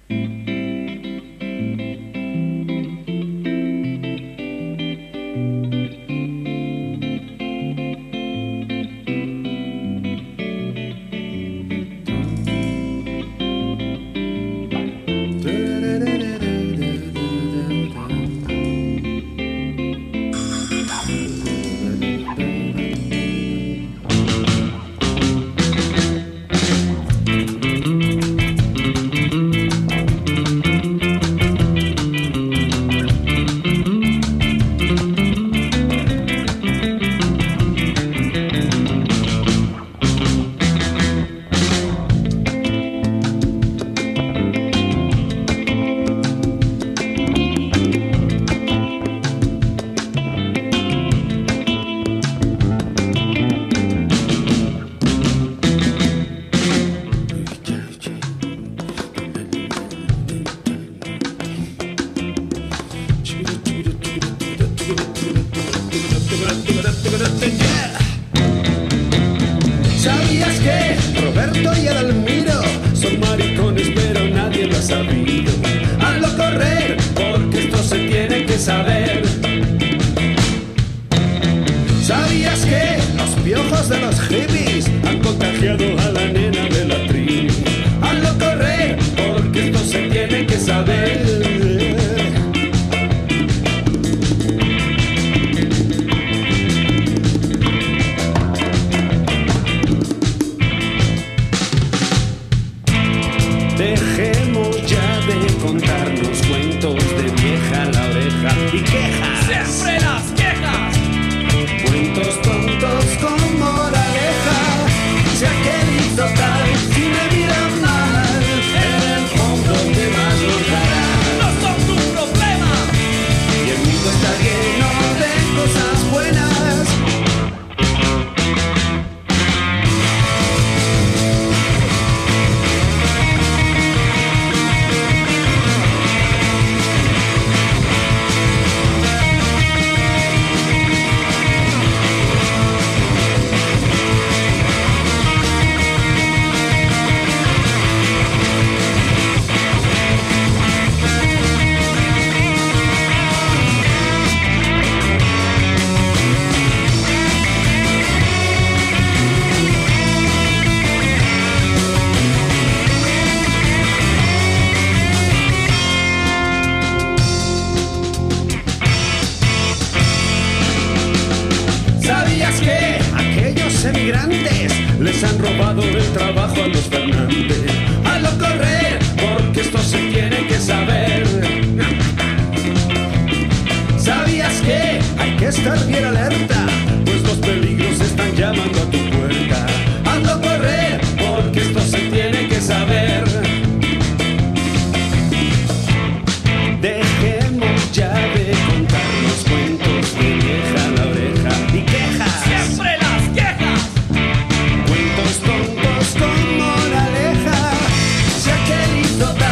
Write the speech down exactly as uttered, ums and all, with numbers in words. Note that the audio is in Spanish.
¿Sabías que Roberto y Edelmiro son maricones pero nadie lo ha sabido? Hazlo correr porque esto se tiene que saber. ¿Sabías que los piojos de los hippies han contagiado a la nena de la tribu? Hazlo correr porque esto se tiene que saber. Dejemos ya de contarnos cuentos de vieja la oreja y quejas. ¡Siempre las quejas! Cuentos tontos con moraleja. Si aquel hizo tal, si me mira mal, en el fondo te más nos dará. ¡No son tu problema! Y el mundo está lleno de cosas buenas. ¿Sabías que aquellos emigrantes les han robado el trabajo a los Fernández? Hazlo correr, porque esto se tiene que saber. ¿Sabías que hay que estar bien alerta? Pues los peligros están llamando a tu puerta. Hazlo correr, porque esto se tiene que saber. Dejemos ya de contarnos cuentos de vieja la oreja y quejas. ¡Siempre las quejas! Cuentos tontos con moraleja. Si aquel hizo tal,